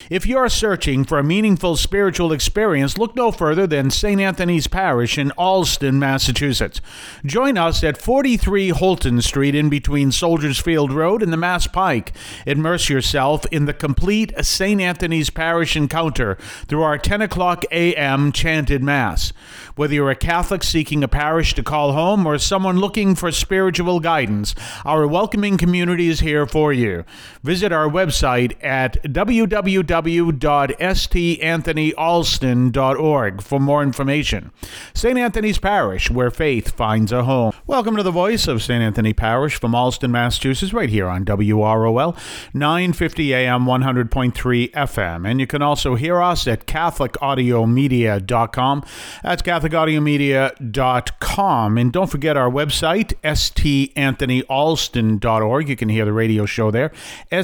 If you're searching for a meaningful spiritual experience, look no further than St. Anthony's Parish in Allston, Massachusetts. Join us at 43 Holton Street in between Soldiers Field Road and the Mass Pike. Immerse yourself in the complete St. Anthony's Parish encounter through our 10 o'clock a.m. chanted Mass. Whether you're a Catholic seeking a parish to call home or someone looking for spiritual guidance, our welcoming community is here for you. Visit our website at www.stanthonyalston.org for more information. St. Anthony's Parish, where faith finds a home. Welcome to the voice of St. Anthony Parish from Allston, Massachusetts, right here on WROL, 950 AM, 100.3 FM. And you can also hear us at CatholicAudiomedia.com. That's CatholicAudiomedia.com. And don't forget our website, stanthonyalston.org. You can hear the radio show there,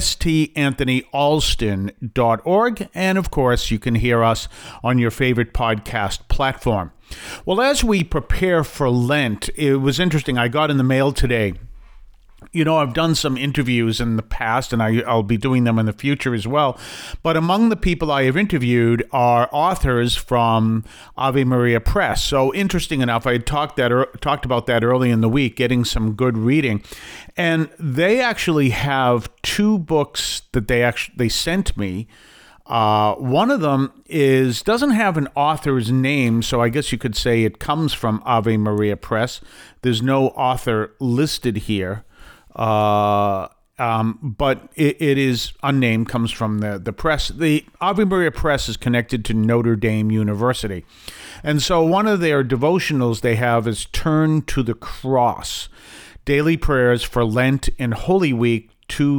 stanthonyalston.org. And of course, you can hear us on your favorite podcast platform. Well, as we prepare for Lent, it was interesting. I got in the mail today. You know, I've done some interviews in the past, and I'll be doing them in the future as well. But among the people I have interviewed are authors from Ave Maria Press. So interesting enough, I had talked about that early in the week, getting some good reading. And they actually have two books that they sent me. One of them doesn't have an author's name, so I guess you could say it comes from Ave Maria Press. There's no author listed here. But it is unnamed, comes from the press. The Ave Maria Press is connected to Notre Dame University. And so one of their devotionals they have is Turn to the Cross, Daily Prayers for Lent and Holy Week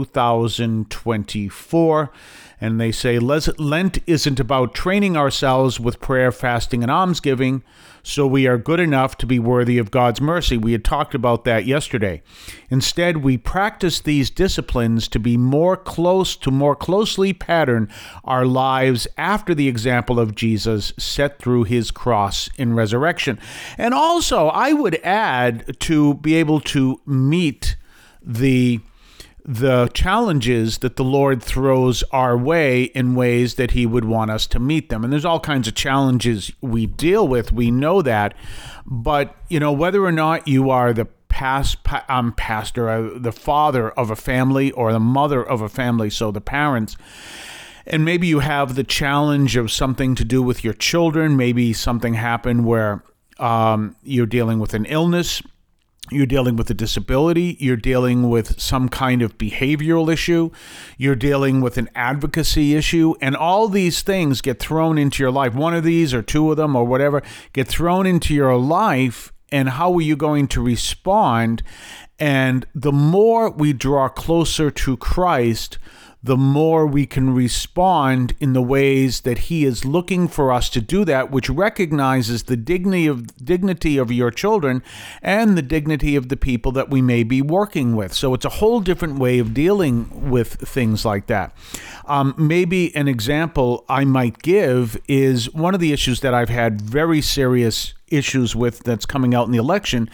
2024. And they say, Lent isn't about training ourselves with prayer, fasting, and almsgiving, so we are good enough to be worthy of God's mercy. We had talked about that yesterday. Instead, we practice these disciplines to be more closely pattern our lives after the example of Jesus set through his cross in resurrection. And also, I would add to be able to meet the challenges that the Lord throws our way in ways that he would want us to meet them. And there's all kinds of challenges we deal with. We know that. But, you know, whether or not you are the pastor, the father of a family or the mother of a family, so the parents, and maybe you have the challenge of something to do with your children, maybe something happened where you're dealing with an illness, you're dealing with a disability, you're dealing with some kind of behavioral issue, you're dealing with an advocacy issue, and all these things get thrown into your life. One of these or two of them or whatever get thrown into your life, and how are you going to respond? And the more we draw closer to Christ, the more we can respond in the ways that he is looking for us to do that, which recognizes the dignity of your children and the dignity of the people that we may be working with. So it's a whole different way of dealing with things like that. Maybe an example I might give is one of the issues that I've had very serious issues with that's coming out in the election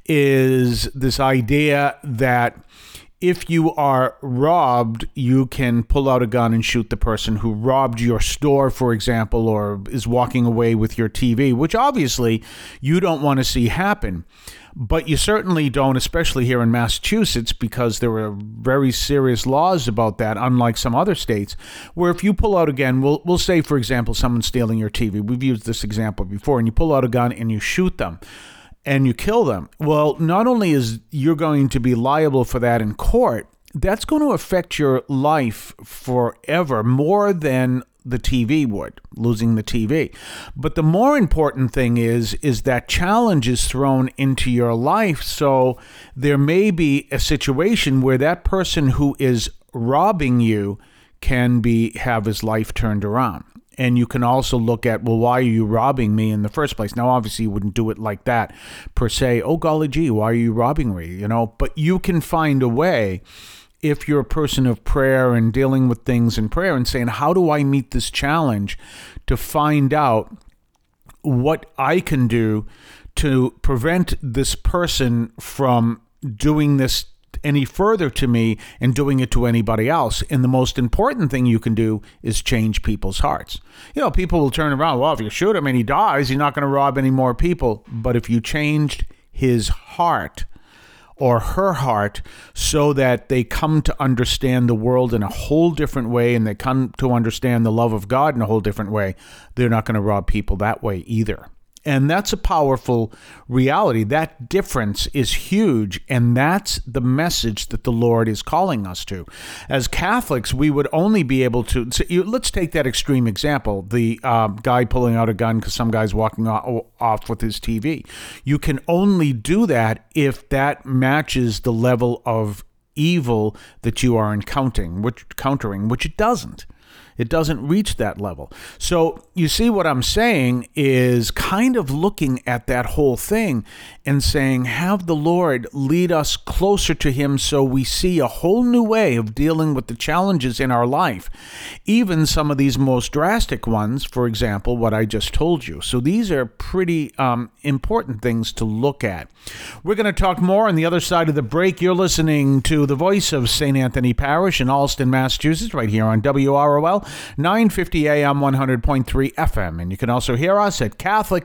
is this idea that if you are robbed, you can pull out a gun and shoot the person who robbed your store, for example, or is walking away with your TV, which obviously you don't want to see happen. But you certainly don't, especially here in Massachusetts, because there are very serious laws about that, unlike some other states, where if you pull out a gun, we'll say, for example, someone's stealing your TV. We've used this example before, and you pull out a gun and you shoot them. And you kill them. Well, not only is you're going to be liable for that in court, that's going to affect your life forever more than the TV would, losing the TV. But the more important thing is that challenge is thrown into your life. So there may be a situation where that person who is robbing you can have his life turned around. And you can also look at, well, why are you robbing me in the first place? Now, obviously, you wouldn't do it like that per se. Oh, golly gee, why are you robbing me? You know, but you can find a way if you're a person of prayer and dealing with things in prayer and saying, how do I meet this challenge, to find out what I can do to prevent this person from doing this any further to me and doing it to anybody else. And the most important thing you can do is change people's hearts. People will turn around, well, if you shoot him and he dies, you're not going to rob any more people. But if you changed his heart or her heart so that they come to understand the world in a whole different way and they come to understand the love of God in a whole different way, they're not going to rob people that way either. And that's a powerful reality. That difference is huge, and that's the message that the Lord is calling us to. As Catholics, we would only be able to... let's take that extreme example, the guy pulling out a gun because some guy's walking off with his TV. You can only do that if that matches the level of evil that you are countering, which it doesn't. It doesn't reach that level. So you see what I'm saying is kind of looking at that whole thing and saying, have the Lord lead us closer to him so we see a whole new way of dealing with the challenges in our life, even some of these most drastic ones, for example, what I just told you. So these are pretty important things to look at. We're going to talk more on the other side of the break. You're listening to the voice of St. Anthony Parish in Allston, Massachusetts, right here on WROL. 950 AM, 100.3 FM. And you can also hear us at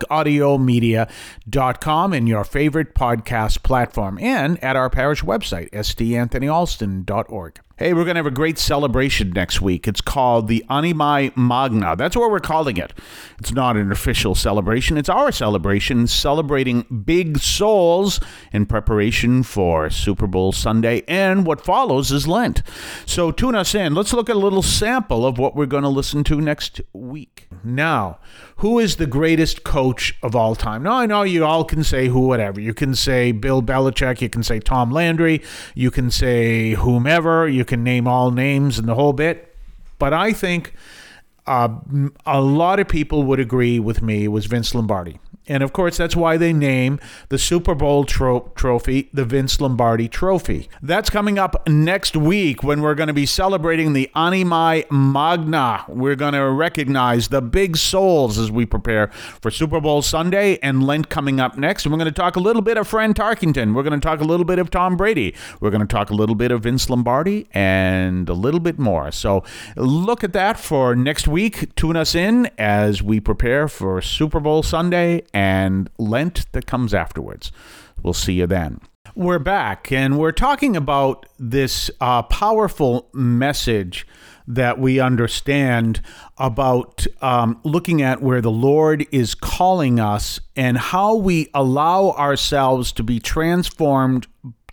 CatholicAudiomedia.com and your favorite podcast platform, and at our parish website, STAnthonyAlston.org. Hey, we're going to have a great celebration next week. It's called the Animae Magna. That's what we're calling it. It's not an official celebration. It's our celebration, celebrating big souls in preparation for Super Bowl Sunday, and what follows is Lent. So tune us in. Let's look at a little sample of what we're going to listen to next week. Now, who is the greatest coach of all time? Now, I know you all can say whatever. You can say Bill Belichick. You can say Tom Landry. You can say whomever. You can name all names and the whole bit. But I think a lot of people would agree with me it was Vince Lombardi. And, of course, that's why they name the Super Bowl trophy the Vince Lombardi Trophy. That's coming up next week when we're going to be celebrating the Animae Magna. We're going to recognize the big souls as we prepare for Super Bowl Sunday and Lent coming up next. And we're going to talk a little bit of Fran Tarkenton. We're going to talk a little bit of Tom Brady. We're going to talk a little bit of Vince Lombardi and a little bit more. So look at that for next week. Tune us in as we prepare for Super Bowl Sunday and Lent that comes afterwards. We'll see you then. We're back, and we're talking about this powerful message that we understand about looking at where the Lord is calling us and how we allow ourselves to be transformed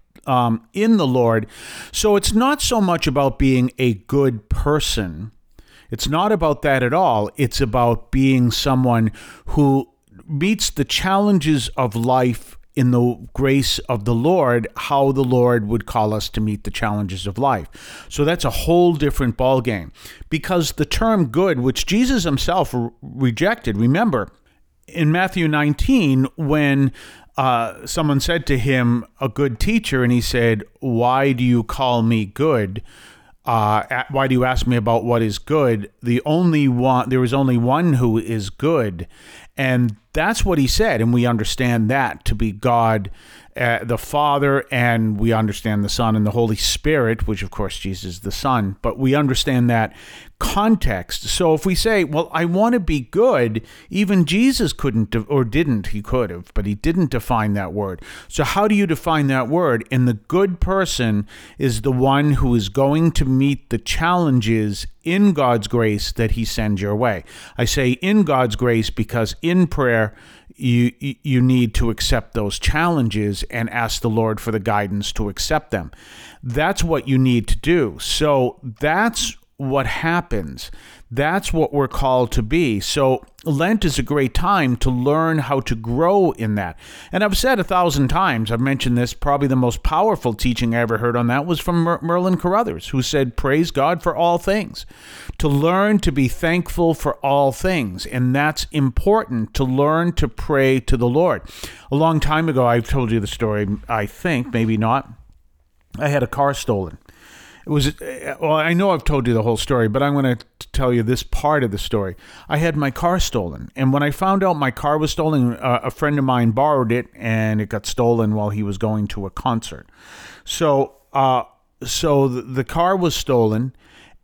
in the Lord. So it's not so much about being a good person. It's not about that at all. It's about being someone who meets the challenges of life in the grace of the Lord, how the Lord would call us to meet the challenges of life. So that's a whole different ballgame, because the term good, which Jesus himself rejected, remember, in Matthew 19, when someone said to him, a good teacher, and he said, why do you call me good? Why do you ask me about what is good? There is only one who is good. And that's what he said. And we understand that to be God, the Father, and we understand the Son and the Holy Spirit, which of course Jesus is the Son, but we understand that context. So if we say, well, I want to be good, even Jesus couldn't, or didn't, he could have, but he didn't define that word. So how do you define that word? And the good person is the one who is going to meet the challenges in God's grace that he sends your way. I say in God's grace because in prayer, you need to accept those challenges and ask the Lord for the guidance to accept them. That's what you need to do. So that's what happens. That's what we're called to be. So Lent is a great time to learn how to grow in that. And I've said 1,000 times, I've mentioned this, probably the most powerful teaching I ever heard on that was from Merlin Carothers, who said, praise God for all things. To learn to be thankful for all things. And that's important, to learn to pray to the Lord. A long time ago, I've told you the story, I think, maybe not. I had a car stolen. I know I've told you the whole story, but I'm going to tell you this part of the story. I had my car stolen, and when I found out my car was stolen, a friend of mine borrowed it, and it got stolen while he was going to a concert. So the car was stolen.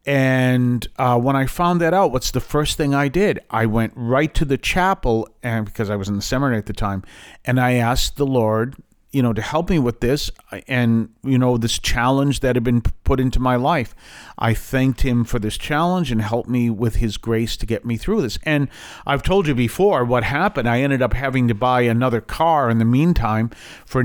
And when I found that out, what's the first thing I did? I went right to the chapel, and because I was in the seminary at the time, and I asked the Lord, to help me with this and, this challenge that had been put into my life. I thanked him for this challenge and helped me with his grace to get me through this. And I've told you before what happened. I ended up having to buy another car in the meantime for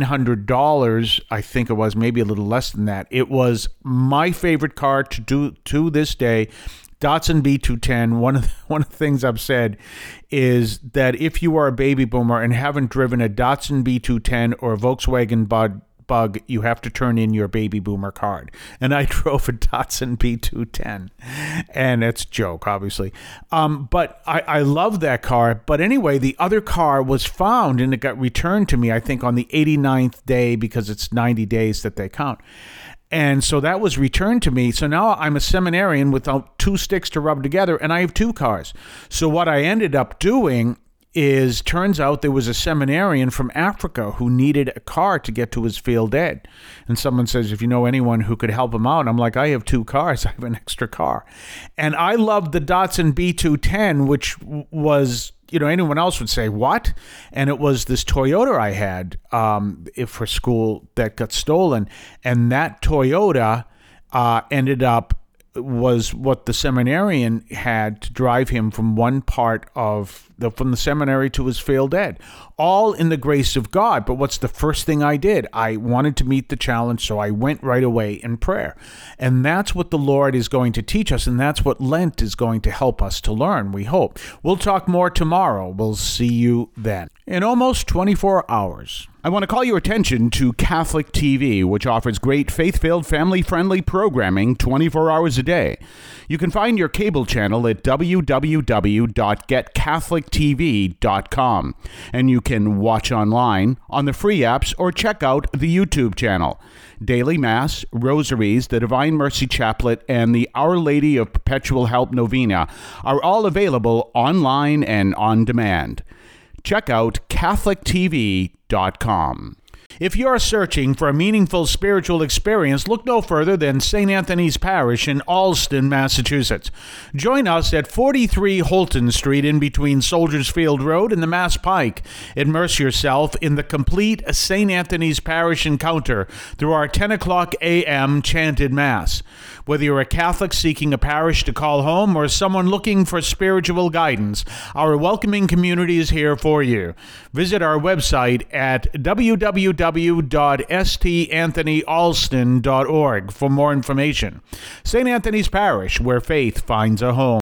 $900. I think it was maybe a little less than that. It was my favorite car to this day. Datsun B210, one of the things I've said is that if you are a baby boomer and haven't driven a Datsun B210 or a Volkswagen Bug, you have to turn in your baby boomer card. And I drove a Datsun B210, and it's a joke, obviously. But I love that car. But anyway, the other car was found, and it got returned to me, I think, on the 89th day, because it's 90 days that they count. And so that was returned to me. So now I'm a seminarian without two sticks to rub together, and I have two cars. So what I ended up doing is, turns out there was a seminarian from Africa who needed a car to get to his field ed. And someone says, if you know anyone who could help him out, I'm like, I have two cars. I have an extra car. And I loved the Datsun B210, which was, anyone else would say, what? And it was this Toyota I had for school that got stolen. And that Toyota ended up was what the seminarian had to drive him from one part of from the seminary to his field ed, all in the grace of God. But what's the first thing I did? I wanted to meet the challenge, so I went right away in prayer. And that's what the Lord is going to teach us, and that's what Lent is going to help us to learn, we hope. We'll talk more tomorrow. We'll see you then. In almost 24 hours, I want to call your attention to Catholic TV, which offers great faith-filled, family-friendly programming 24 hours a day. You can find your cable channel at www.getcatholictv.com, and you can watch online on the free apps or check out the YouTube channel. Daily Mass, Rosaries, the Divine Mercy Chaplet, and the Our Lady of Perpetual Help Novena are all available online and on demand. Check out CatholicTV.com. If you're searching for a meaningful spiritual experience, look no further than St. Anthony's Parish in Allston, Massachusetts. Join us at 43 Holton Street in between Soldiers Field Road and the Mass Pike. Immerse yourself in the complete St. Anthony's Parish encounter through our 10 o'clock a.m. chanted Mass. Whether you're a Catholic seeking a parish to call home or someone looking for spiritual guidance, our welcoming community is here for you. Visit our website at www.stanthonyalston.org for more information. St. Anthony's Parish, where faith finds a home.